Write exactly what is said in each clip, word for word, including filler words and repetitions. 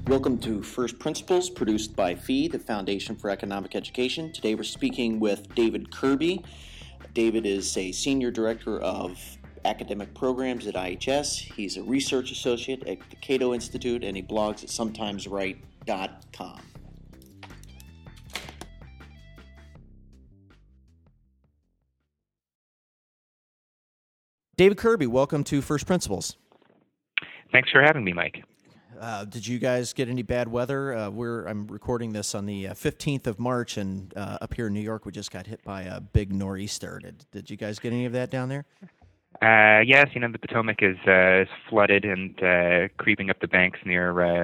Welcome to First Principles, produced by F E E, the Foundation for Economic Education. Today we're speaking with David Kirby. David is a Senior Director of Academic Programs at I H S. He's a Research Associate at the Cato Institute, and he blogs at sometines right dot com. David Kirby, welcome to First Principles. Thanks for having me, Mike. Uh, did you guys get any bad weather? Uh, we're I'm recording this on the uh, fifteenth of March, and uh, up here in New York, we just got hit by a big nor'easter. Did Did you guys get any of that down there? Uh, yes, you know, the Potomac is, uh, is flooded and uh, creeping up the banks near, uh,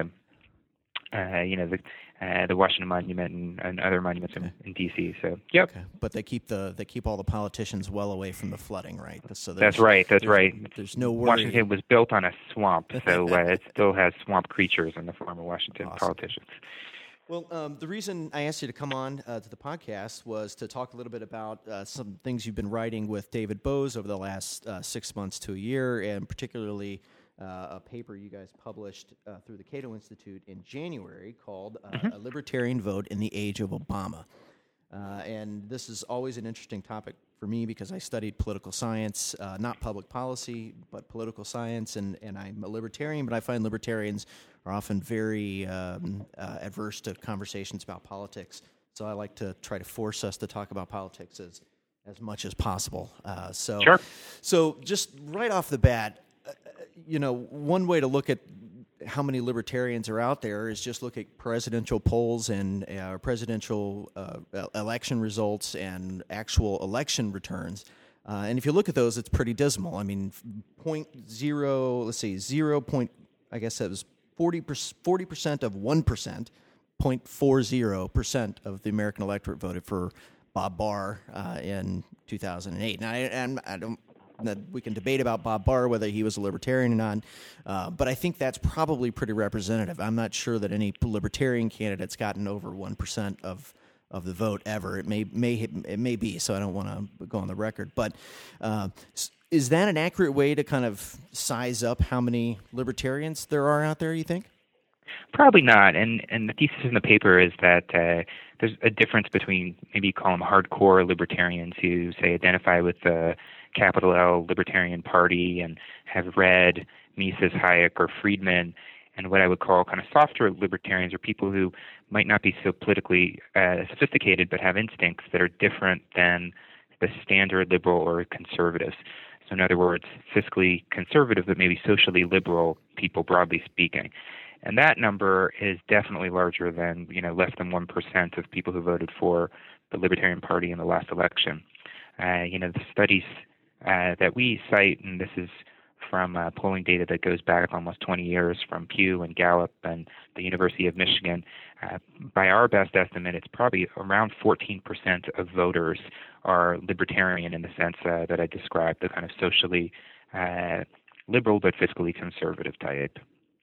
uh, you know, the uh, the Washington Monument and, and other monuments in, in D C. So, yep. Okay. But they keep the they keep all the politicians well away from the flooding, right? So that's right. That's there's, right. There's no worry. Washington was built on a swamp, so uh, it still has swamp creatures in the form of Washington awesome. politicians. Well, um, the reason I asked you to come on uh, to the podcast was to talk a little bit about uh, some things you've been writing with David Boaz over the last uh, six months to a year, and particularly uh, a paper you guys published uh, through the Cato Institute in January called uh, mm-hmm. A Libertarian Vote in the Age of Obama. Uh, and this is always an interesting topic for me because I studied political science, uh, not public policy, but political science, and, and I'm a libertarian, but I find libertarians are often very um, uh, adverse to conversations about politics. So I like to try to force us to talk about politics as, as much as possible. Uh, so, sure. So just right off the bat, uh, you know, one way to look at how many libertarians are out there is just look at presidential polls and uh, presidential uh, election results and actual election returns. Uh, and if you look at those, it's pretty dismal. I mean, point zero, let's see, zero point, I guess that was forty percent of one percent, zero point four zero percent of the American electorate voted for Bob Barr uh, in two thousand eight. Now, I, and I don't, that we can debate about Bob Barr, whether he was a libertarian or not, uh, but I think that's probably pretty representative. I'm not sure that any libertarian candidate's gotten over one percent of of the vote ever. It may may it may be, so I don't want to go on the record. But uh, is that an accurate way to kind of size up how many libertarians there are out there, you think? Probably not. And and the thesis in the paper is that uh, there's a difference between, maybe you call them hardcore libertarians who, say, identify with the capital L Libertarian Party and have read Mises, Hayek, or Friedman, and what I would call kind of softer libertarians are people who might not be so politically uh, sophisticated but have instincts that are different than the standard liberal or conservatives. So in other words, fiscally conservative but maybe socially liberal people, broadly speaking. And that number is definitely larger than, you know, less than one percent of people who voted for the Libertarian Party in the last election. Uh, you know, the studies uh, that we cite, and this is from uh, polling data that goes back almost twenty years from Pew and Gallup and the University of Michigan, uh, by our best estimate, it's probably around fourteen percent of voters are libertarian in the sense uh, that I described, the kind of socially uh, liberal but fiscally conservative type.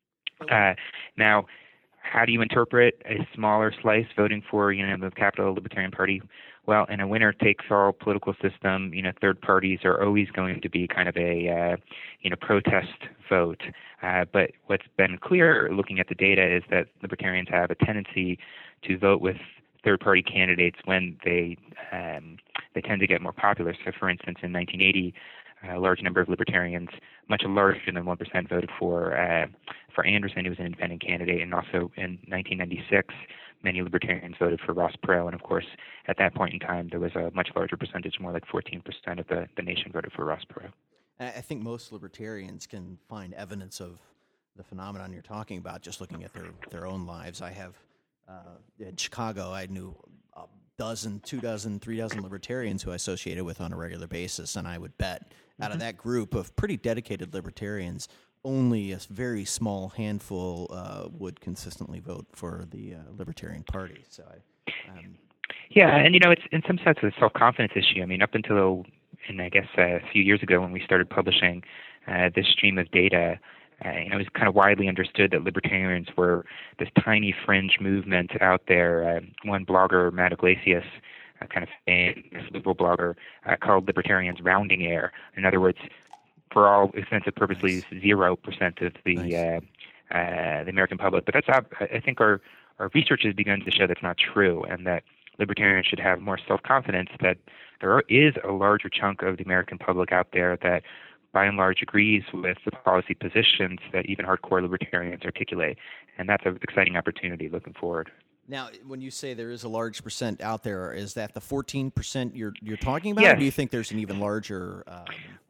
Uh, now, how do you interpret a smaller slice voting for, you know, the capital Libertarian Party? Well, in a winner-takes-all political system, you know, third parties are always going to be kind of a, uh, you know, protest vote. Uh, but what's been clear, looking at the data, is that libertarians have a tendency to vote with third-party candidates when they um, they tend to get more popular. So, for instance, in nineteen eighty, a large number of libertarians, much larger than one percent, voted for uh, for Anderson, who was an independent candidate, and also in nineteen ninety-six, many libertarians voted for Ross Perot. And of course, at that point in time, there was a much larger percentage, more like fourteen percent of the, the nation voted for Ross Perot. I think most libertarians can find evidence of the phenomenon you're talking about just looking at their, their own lives. I have, uh, in Chicago, I knew a dozen, two dozen, three dozen libertarians who I associated with on a regular basis, and I would bet mm-hmm. out of that group of pretty dedicated libertarians, only a very small handful uh, would consistently vote for the uh, Libertarian Party. So, I, um, yeah, and you know, it's in some sense a self-confidence issue. I mean, up until, and I guess uh, a few years ago when we started publishing uh, this stream of data, uh, you know, it was kind of widely understood that libertarians were this tiny fringe movement out there. Uh, one blogger, Matt Iglesias, a kind of famous liberal blogger, uh, called libertarians rounding error. In other words, for all extensive purposes, zero percent of the nice. uh, uh, the American public. But that's I think our our research has begun to show that's not true, and that libertarians should have more self-confidence that there is a larger chunk of the American public out there that by and large agrees with the policy positions that even hardcore libertarians articulate. And that's an exciting opportunity looking forward. Now, when you say there is a large percent out there, is that the fourteen percent you're you're talking about, yes. or do you think there's an even larger um,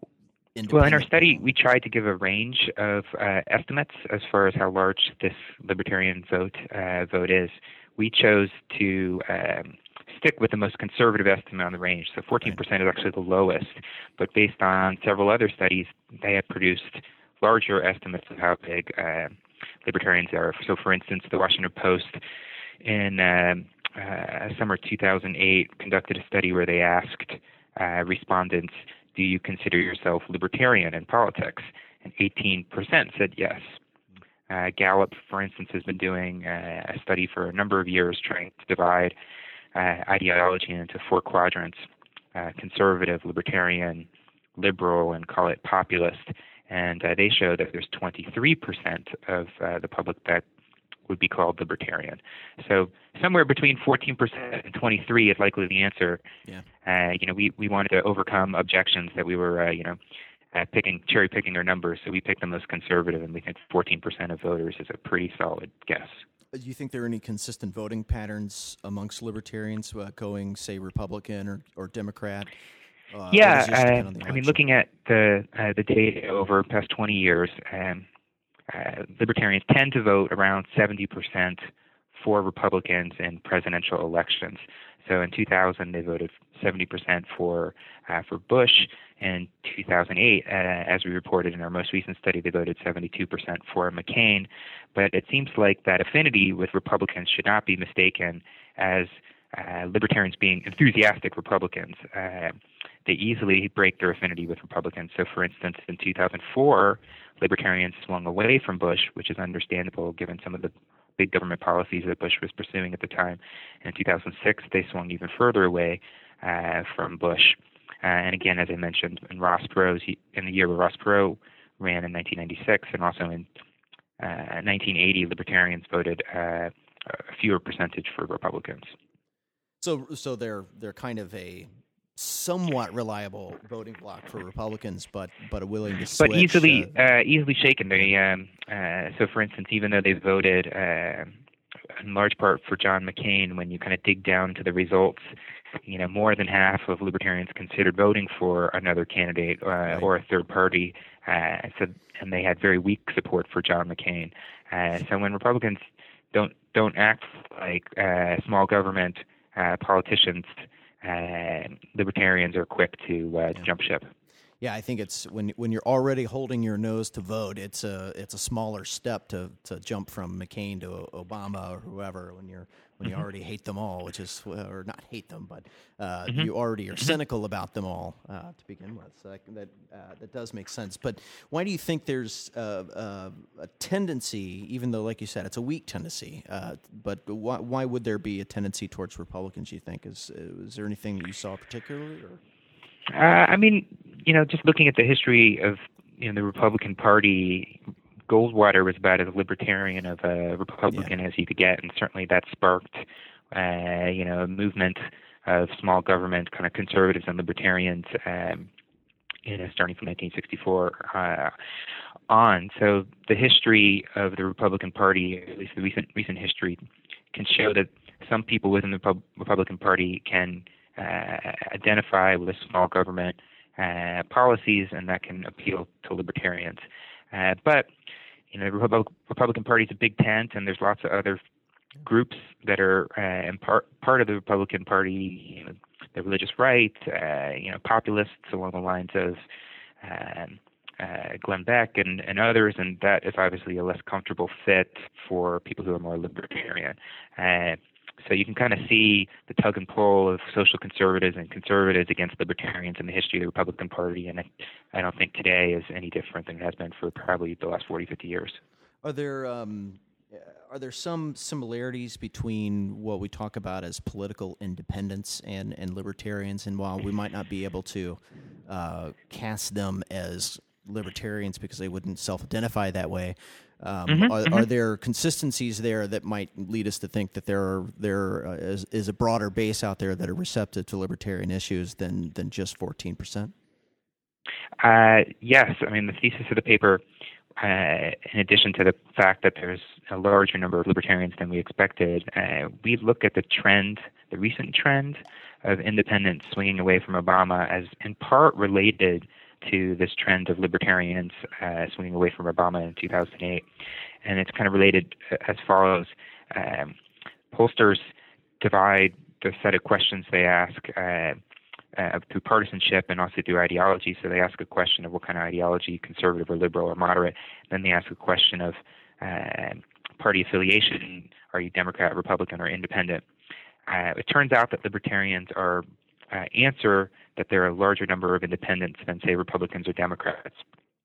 Well, in our study, we tried to give a range of uh, estimates as far as how large this libertarian vote uh, vote is. We chose to um, stick with the most conservative estimate on the range. So fourteen percent is actually the lowest, but based on several other studies, they have produced larger estimates of how big uh, libertarians are. So, for instance, the Washington Post in uh, uh, summer two thousand eight conducted a study where they asked uh, respondents, do you consider yourself libertarian in politics? And eighteen percent said yes. Uh, Gallup, for instance, has been doing uh, a study for a number of years trying to divide uh, ideology into four quadrants, uh, conservative, libertarian, liberal, and call it populist. And uh, they show that there's twenty-three percent of uh, the public that would be called libertarian. So somewhere between fourteen percent and twenty-three is likely the answer. Yeah. Uh, you know, we, we wanted to overcome objections that we were, uh, you know, uh, picking cherry picking their numbers. So we picked the most conservative, and we think fourteen percent of voters is a pretty solid guess. Do you think there are any consistent voting patterns amongst libertarians uh, going, say, Republican or, or Democrat? Uh, yeah, uh, I mean, looking at the uh, the data over the past twenty years, um, uh, libertarians tend to vote around seventy percent for Republicans in presidential elections. So in two thousand, they voted seventy percent for uh, for Bush. In two thousand eight, uh, as we reported in our most recent study, they voted seventy-two percent for McCain. But it seems like that affinity with Republicans should not be mistaken as uh, libertarians being enthusiastic Republicans. Uh, they easily break their affinity with Republicans. So, for instance, in two thousand four, libertarians swung away from Bush, which is understandable given some of the big government policies that Bush was pursuing at the time. And in two thousand six, they swung even further away uh, from Bush. Uh, and again, as I mentioned, in Ross Perot's, in the year where Ross Perot ran in nineteen ninety-six, and also in uh, nineteen eighty, libertarians voted uh, a fewer percentage for Republicans. So, so they're they're kind of a somewhat reliable voting bloc for Republicans, but but a willing to switch. But easily uh, uh, easily shaken. They um, uh, so, for instance, even though they voted uh, in large part for John McCain, when you kind of dig down to the results, you know, more than half of libertarians considered voting for another candidate uh, right. or a third party. Uh, so, and they had very weak support for John McCain. Uh, so when Republicans don't don't act like uh, small government uh, politicians, uh, libertarians are quick to uh, yeah. jump ship. Yeah, I think it's when when you're already holding your nose to vote, it's a it's a smaller step to, to jump from McCain to Obama or whoever when you're when you mm-hmm. already hate them all, which is or not hate them, but uh, mm-hmm. you already are cynical about them all uh, to begin with. So that uh, that does make sense. But why do you think there's uh, uh, a tendency, even though, like you said, it's a weak tendency? Uh, but why why would there be a tendency towards Republicans? You think is is there anything that you saw particularly? Or? Uh, I mean, you know, just looking at the history of you know the Republican Party, Goldwater was about as libertarian of a Republican yeah. as you could get, and certainly that sparked, uh, you know, a movement of small government kind of conservatives and libertarians, um, you know, starting from nineteen sixty-four uh, on. So the history of the Republican Party, at least the recent recent history, can show that some people within the Pub- Republican Party can Uh, identify with small government uh, policies, and that can appeal to libertarians. Uh, but you know, the Repub- Republican Party is a big tent, and there's lots of other groups that are uh, in part part of the Republican Party. You know, the religious right, uh, you know, populists along the lines of um, uh, Glenn Beck and, and others, and that is obviously a less comfortable fit for people who are more libertarian. Uh, So you can kind of see the tug and pull of social conservatives and conservatives against libertarians in the history of the Republican Party, and I, I don't think today is any different than it has been for probably the last forty, fifty years. Are there um, are there some similarities between what we talk about as political independence and, and libertarians? And while we might not be able to uh, cast them as libertarians because they wouldn't self-identify that way. Um, mm-hmm, are, mm-hmm. are there consistencies there that might lead us to think that there are, there uh, is, is a broader base out there that are receptive to libertarian issues than than just fourteen percent? Uh, yes, I mean the thesis of the paper, uh, in addition to the fact that there's a larger number of libertarians than we expected, uh, we look at the trend, the recent trend of independents swinging away from Obama as in part related to this trend of libertarians uh, swinging away from Obama in two thousand eight. And it's kind of related as follows. Um, pollsters divide the set of questions they ask uh, uh, through partisanship and also through ideology. So they ask a question of what kind of ideology, conservative or liberal or moderate. Then they ask a question of uh, party affiliation. Are you Democrat, Republican, or independent? Uh, it turns out that libertarians are uh, answer that there are a larger number of independents than, say, Republicans or Democrats.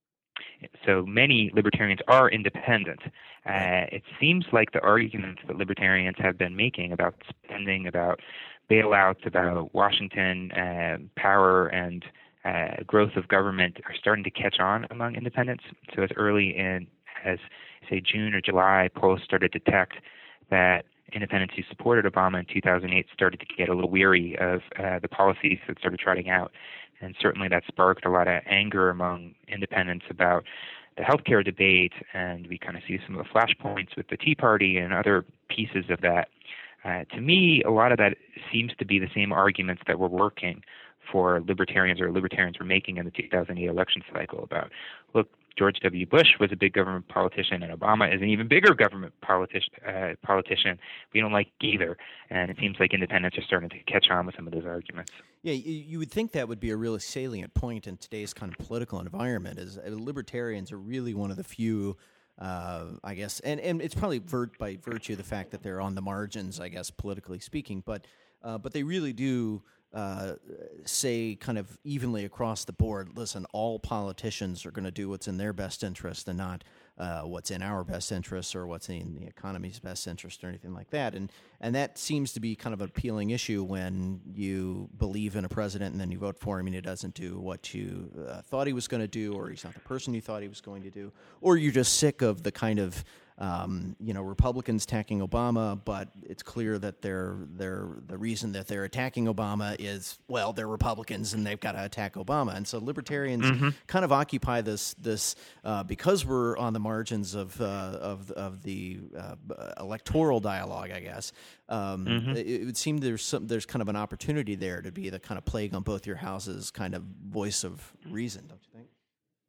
So many libertarians are independent. Uh, it seems like the arguments that libertarians have been making about spending, about bailouts, about Washington uh, power and uh, growth of government are starting to catch on among independents. So as early in as, say, June or July, polls started to detect that independents who supported Obama in two thousand eight started to get a little weary of uh, the policies that started trotting out. And certainly that sparked a lot of anger among independents about the healthcare debate, and we kind of see some of the flashpoints with the Tea Party and other pieces of that. Uh, to me, a lot of that seems to be the same arguments that were working for libertarians or libertarians were making in the two thousand eight election cycle about, look, George W. Bush was a big government politician, and Obama is an even bigger government politician. Uh, politician. We don't like either, and it seems like independents are starting to catch on with some of those arguments. Yeah, you would think that would be a really salient point in today's kind of political environment. Is libertarians are really one of the few, uh, I guess, and, and it's probably vir- by virtue of the fact that they're on the margins, I guess, politically speaking, but uh, but they really do. Uh, say kind of evenly across the board, listen, all politicians are going to do what's in their best interest and not uh, what's in our best interest or what's in the economy's best interest or anything like that. And and that seems to be kind of an appealing issue when you believe in a president and then you vote for him and he doesn't do what you uh, thought he was going to do, or he's not the person you thought he was going to do, or you're just sick of the kind of Um, you know, Republicans attacking Obama, but it's clear that they're they're the reason that they're attacking Obama is, well, they're Republicans and they've got to attack Obama. And so libertarians mm-hmm. kind of occupy this this uh, because we're on the margins of uh, of of the uh, electoral dialogue, I guess. Um, mm-hmm. it, it would seem there's some there's kind of an opportunity there to be the kind of plague on both your houses kind of voice of reason, don't you think?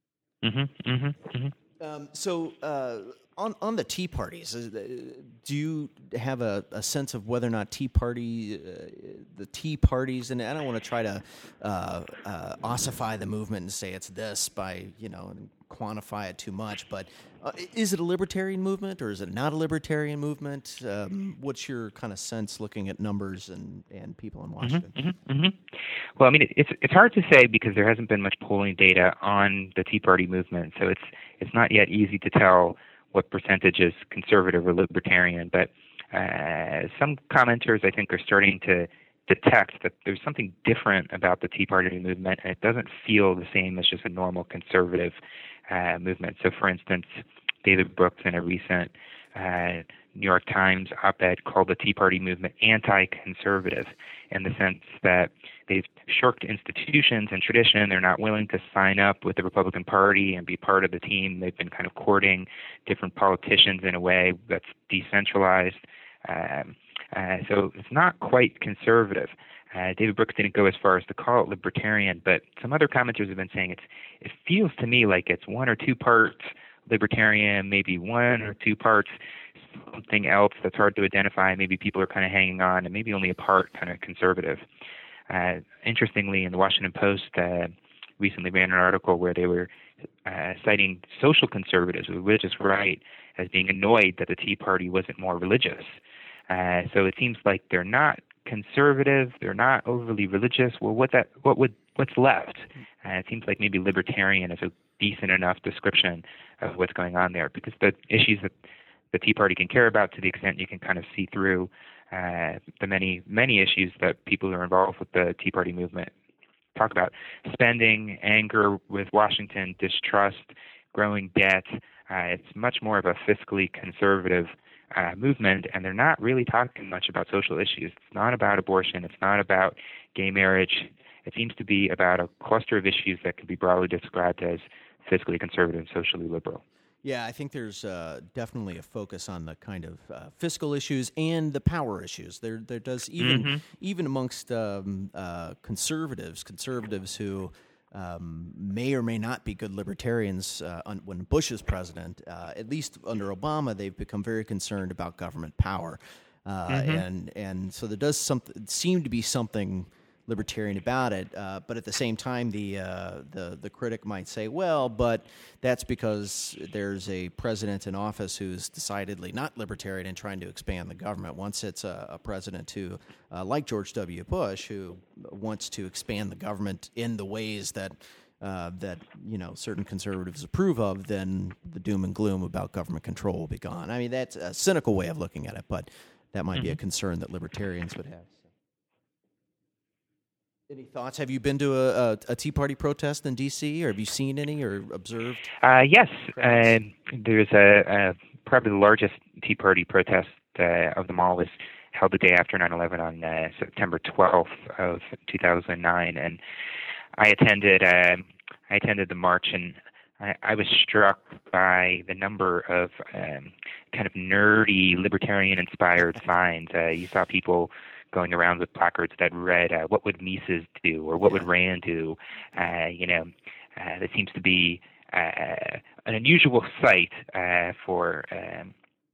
Mm-hmm. Mm-hmm. Mm-hmm. Um, so. Uh, On on the Tea Parties, do you have a, a sense of whether or not Tea Party, uh, the Tea Parties, and I don't want to try to uh, uh, ossify the movement and say it's this by, you know, quantify it too much, but uh, is it a libertarian movement or is it not a libertarian movement? Um, what's your kind of sense looking at numbers and, and people in Washington? Mm-hmm, mm-hmm. Well, I mean, it's it's hard to say because there hasn't been much polling data on the Tea Party movement, so it's it's not yet easy to tell what percentage is conservative or libertarian, but uh, some commenters, I think, are starting to detect that there's something different about the Tea Party movement, and it doesn't feel the same as just a normal conservative uh, movement. So, for instance, David Brooks, in a recent uh, New York Times op-ed, called the Tea Party movement anti-conservative in the sense that they've shirked institutions and tradition. They're not willing to sign up with the Republican Party and be part of the team. They've been kind of courting different politicians in a way that's decentralized. Um, uh, so it's not quite conservative. Uh, David Brooks didn't go as far as to call it libertarian, but some other commenters have been saying it's. It feels to me like it's one or two parts libertarian, maybe one or two parts something else that's hard to identify. Maybe people are kind of hanging on, and maybe only a part kind of conservative. Uh, interestingly, in the Washington Post uh, recently ran an article where they were uh, citing social conservatives, the religious right, as being annoyed that the Tea Party wasn't more religious. Uh, so it seems like they're not conservative, they're not overly religious. Well, what that what would what's left? Uh, it seems like maybe libertarian is a decent enough description of what's going on there, because the issues that the Tea Party can care about, to the extent you can kind of see through uh, the many, many issues that people who are involved with the Tea Party movement talk about spending, anger with Washington, distrust, growing debt. Uh, it's much more of a fiscally conservative uh, movement, and they're not really talking much about social issues. It's not about abortion. It's not about gay marriage. It seems to be about a cluster of issues that can be broadly described as fiscally conservative, socially liberal. Yeah, I think there's uh, definitely a focus on the kind of uh, fiscal issues and the power issues. There, there does even Mm-hmm. even amongst um, uh, conservatives, conservatives who um, may or may not be good libertarians. Uh, on, when Bush is president, uh, at least under Obama, they've become very concerned about government power, uh, Mm-hmm. and and so there does some, seem to be something libertarian about it, uh, but at the same time, the uh, the the critic might say, well, but that's because there's a president in office who's decidedly not libertarian and trying to expand the government. Once it's a, a president who, uh, like George W. Bush, who wants to expand the government in the ways that uh, that you know certain conservatives approve of, then the doom and gloom about government control will be gone. I mean, that's a cynical way of looking at it, but that might mm-hmm. be a concern that libertarians would have. Any thoughts? Have you been to a, a, a Tea Party protest in D C, or have you seen any or observed? Uh, yes. Uh, there's a, a probably the largest Tea Party protest uh, of them all was held the day after nine eleven on uh, September twelfth of two thousand nine, and I attended. Uh, I attended the march, and I, I was struck by the number of um, kind of nerdy, libertarian-inspired signs. Uh, you saw people going around with placards that read, uh, what would Mises do, or what yeah. would Rand do? Uh, you know, uh, that seems to be uh, an unusual sight uh, for um,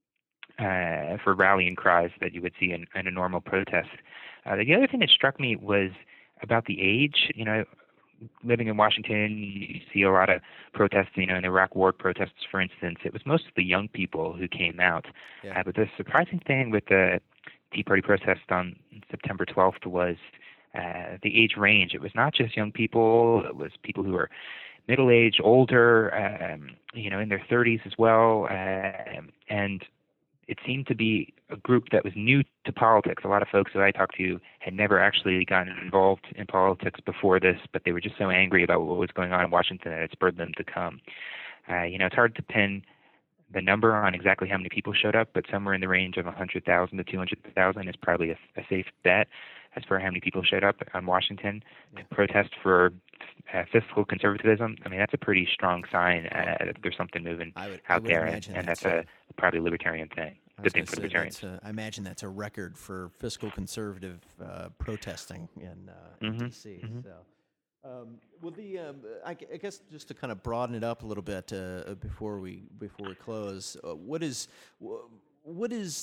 uh, for rallying cries that you would see in, in a normal protest. Uh, the other thing that struck me was about the age. You know, living in Washington, you see a lot of protests, you know, in the Iraq War protests, for instance. It was mostly young people who came out. Yeah. Uh, but the surprising thing with the Tea Party protest on September twelfth was uh, the age range. It was not just young people. It was people who were middle-aged, older, um, you know, in their thirties as well. Uh, and it seemed to be a group that was new to politics. A lot of folks who I talked to had never actually gotten involved in politics before this, but they were just so angry about what was going on in Washington that it spurred them to come. Uh, you know, it's hard to pin the number on exactly how many people showed up, but somewhere in the range of one hundred thousand to two hundred thousand is probably a, a safe bet as for how many people showed up on Washington to protest for uh, fiscal conservatism. I mean, that's a pretty strong sign uh, that there's something moving I would, out I would there, and, and that's a, a probably libertarian thing. Good thing for libertarians. A, I imagine that's a record for fiscal conservative uh, protesting in, uh, in mm-hmm. D C. Mm-hmm. So. Um, well, the um, I, I guess just to kind of broaden it up a little bit uh, before we before we close, uh, what is what is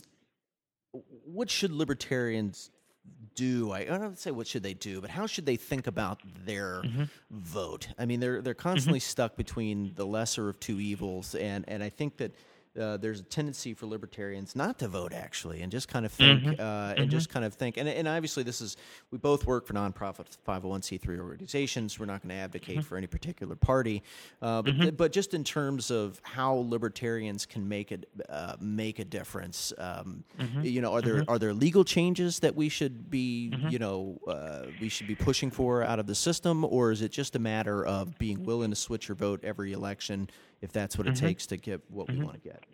what should libertarians do? I, I don't say what should they do, but how should they think about their mm-hmm. vote? I mean, they're they're constantly mm-hmm. stuck between the lesser of two evils, and, and I think that. Uh, there's a tendency for libertarians not to vote, actually, and just kind of think, mm-hmm. uh, and mm-hmm. just kind of think, and, and obviously this is, we both work for nonprofit five oh one c three organizations. We're not going to advocate mm-hmm. for any particular party, uh, but mm-hmm. but just in terms of how libertarians can make it uh, make a difference, um, mm-hmm. you know, are there mm-hmm. are there legal changes that we should be, mm-hmm. you know, uh, we should be pushing for out of the system, or is it just a matter of being willing to switch your vote every election if that's what it mm-hmm. takes to get what mm-hmm. we want to get?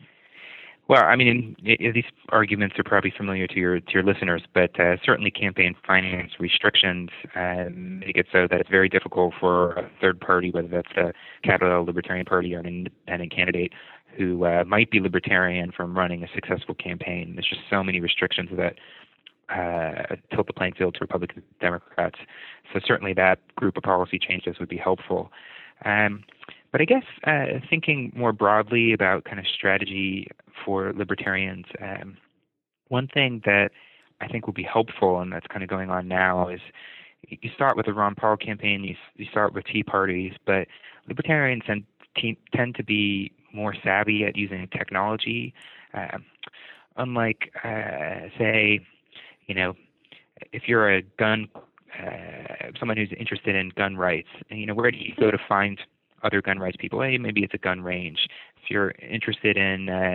Well, I mean, it, it, these arguments are probably familiar to your to your listeners, but uh, certainly campaign finance restrictions uh, make it so that it's very difficult for a third party, whether that's the Capitol Libertarian Party or an independent candidate who uh, might be libertarian, from running a successful campaign. There's just so many restrictions that uh, tilt the playing field to Republicans and Democrats. So certainly that group of policy changes would be helpful. Um, But I guess uh, thinking more broadly about kind of strategy for libertarians, um, one thing that I think will be helpful, and that's kind of going on now, is you start with the Ron Paul campaign, you, you start with Tea Parties, but libertarians tend, tend to be more savvy at using technology. Uh, unlike, uh, say, you know, if you're a gun, uh, someone who's interested in gun rights, you know, where do you go to find other gun rights people? Hey, maybe it's a gun range. If you're interested in, um,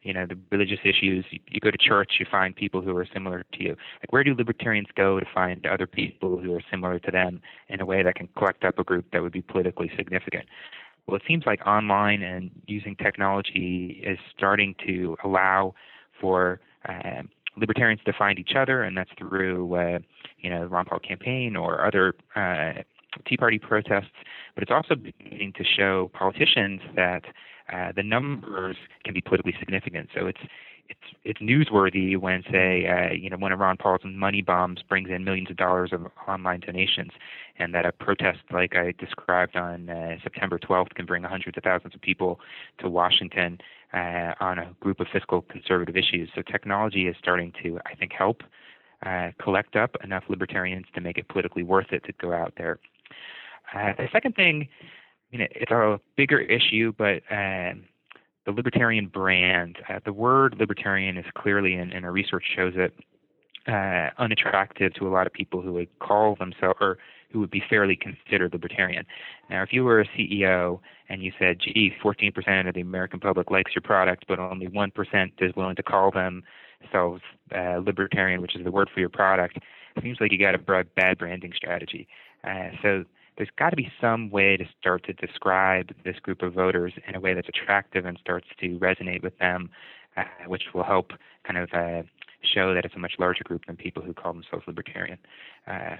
you know, the religious issues. You, you go to church, you find people who are similar to you. Like, where do libertarians go to find other people who are similar to them in a way that can collect up a group that would be politically significant? Well, it seems like online and using technology is starting to allow for uh, libertarians to find each other, and that's through, uh, you know, the Ron Paul campaign or other uh, Tea Party protests. But it's also beginning to show politicians that uh, the numbers can be politically significant. So it's it's it's newsworthy when, say, uh, you know, one of Ron Paul's money bombs brings in millions of dollars of online donations, and that a protest like I described on uh, September twelfth can bring hundreds of thousands of people to Washington uh, on a group of fiscal conservative issues. So technology is starting to, I think, help uh, collect up enough libertarians to make it politically worth it to go out there. Uh, the second thing, you know, it's a bigger issue, but uh, the libertarian brand, uh, the word libertarian is clearly, and, and our research shows it, uh, unattractive to a lot of people who would call themselves, or who would be fairly considered libertarian. Now, if you were a C E O and you said, gee, fourteen percent of the American public likes your product, but only one percent is willing to call themselves uh, libertarian, which is the word for your product, it seems like you got a bad branding strategy. Uh, so there's got to be some way to start to describe this group of voters in a way that's attractive and starts to resonate with them, uh, which will help kind of uh, show that it's a much larger group than people who call themselves libertarian. Uh,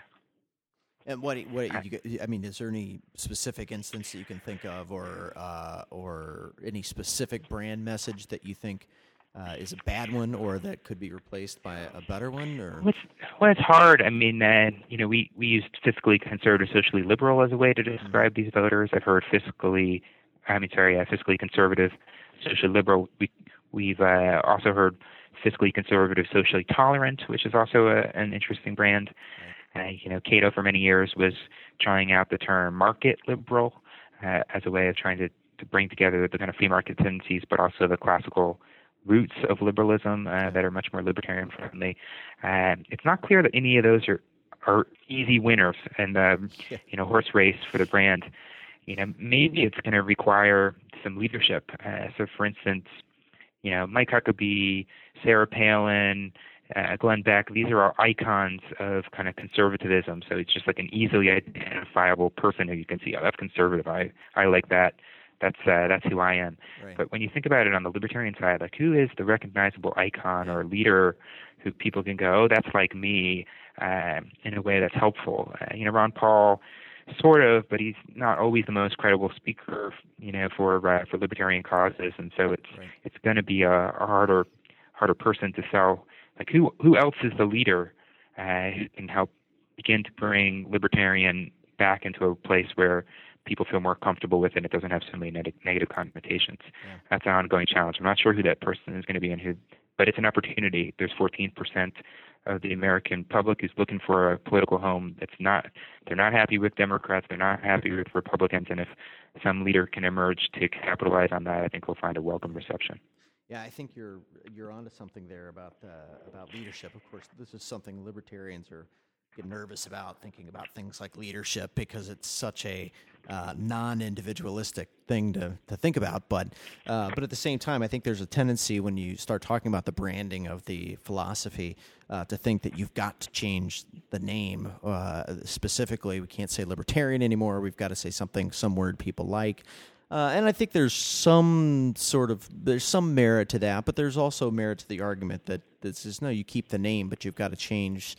and what, what you, I mean, is there any specific instance that you can think of, or uh, or any specific brand message that you think Uh, is a bad one, or that could be replaced by a better one? Or well, it's, well, it's hard. I mean, uh, you know, we, we used fiscally conservative, socially liberal as a way to describe mm-hmm. these voters. I've heard fiscally, I mean, sorry, uh, fiscally conservative, socially liberal. We, we've uh, also heard fiscally conservative, socially tolerant, which is also a, an interesting brand. Right. Uh, you know, Cato for many years was trying out the term market liberal uh, as a way of trying to, to bring together the kind of free market tendencies, but also the classical roots of liberalism uh, that are much more libertarian friendly. Uh, it's not clear that any of those are, are easy winners in the yeah. you know, horse race for the brand. You know, maybe it's going to require some leadership. Uh, so, for instance, you know, Mike Huckabee, Sarah Palin, uh, Glenn Beck, these are all icons of kind of conservatism. So it's just like an easily identifiable person who you can see, oh, that's conservative. I, I like that. That's uh, that's who I am. Right. But when you think about it on the libertarian side, like, who is the recognizable icon or leader who people can go, oh, that's like me, uh, in a way that's helpful? Uh, you know, Ron Paul, sort of, but he's not always the most credible speaker, you know, for uh, for libertarian causes, and so it's right. it's going to be a, a harder harder person to sell. Like, who who else is the leader uh, who can help begin to bring libertarian back into a place where people feel more comfortable with it and it doesn't have so many neg- negative connotations. Yeah. That's an ongoing challenge. I'm not sure who that person is going to be and who, but it's an opportunity. There's fourteen percent of the American public who's looking for a political home. That's not, they're not happy with Democrats. They're not happy with Republicans. And if some leader can emerge to capitalize on that, I think we'll find a welcome reception. Yeah, I think you're you're onto something there about uh, about leadership. Of course, this is something libertarians are get nervous about, thinking about things like leadership, because it's such a uh, non-individualistic thing to, to think about. But uh, but at the same time, I think there's a tendency when you start talking about the branding of the philosophy uh, to think that you've got to change the name. Uh, specifically, we can't say libertarian anymore. We've got to say something, some word people like. Uh, and I think there's some sort of, there's some merit to that, but there's also merit to the argument that this is, no, you keep the name, but you've got to change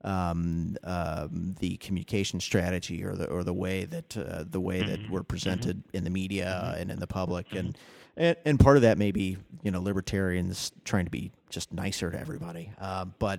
Um, uh, the communication strategy or the or the way that uh, the way that we're presented in the media and in the public, and, and and part of that may be, you know, libertarians trying to be just nicer to everybody, uh, but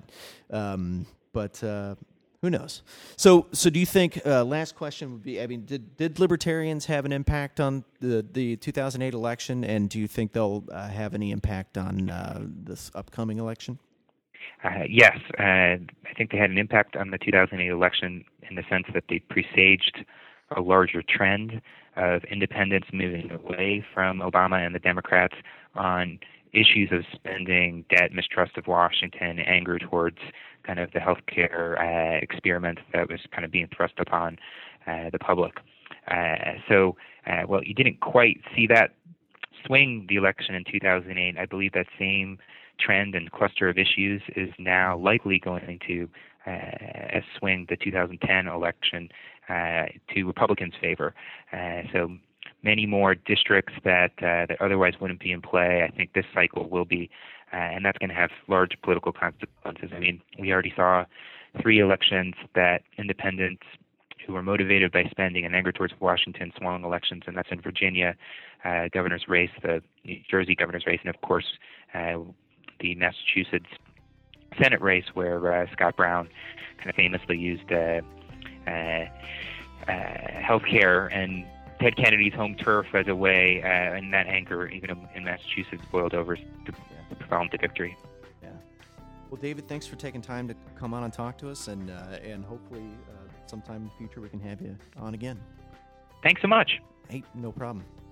um, but uh, who knows? So so do you think? Uh, last question would be: I mean, did did libertarians have an impact on the the two thousand eight election, and do you think they'll uh, have any impact on uh, this upcoming election? Uh, yes, uh, I think they had an impact on the two thousand eight election in the sense that they presaged a larger trend of independents moving away from Obama and the Democrats on issues of spending, debt, mistrust of Washington, anger towards kind of the healthcare uh, experiment that was kind of being thrust upon uh, the public. Uh, so, uh, well, you didn't quite see that swing the election in two thousand eight, I believe that same trend and cluster of issues is now likely going to uh, swing the two thousand ten election uh, to Republicans' favor. Uh, so many more districts that uh, that otherwise wouldn't be in play, I think this cycle will be, uh, and that's going to have large political consequences. I mean, we already saw three elections that independents who were motivated by spending and anger towards Washington swung elections, and that's in Virginia, uh, governor's race, the New Jersey governor's race, and of course uh, the Massachusetts Senate race, where uh, Scott Brown kind of famously used uh, uh, uh, health care and Ted Kennedy's home turf as a way, uh, and that anger, even in Massachusetts, boiled over to yeah. propel him to victory. Yeah. Well, David, thanks for taking time to come on and talk to us, and uh, and hopefully uh, sometime in the future we can have you on again. Thanks so much. Hey, no problem.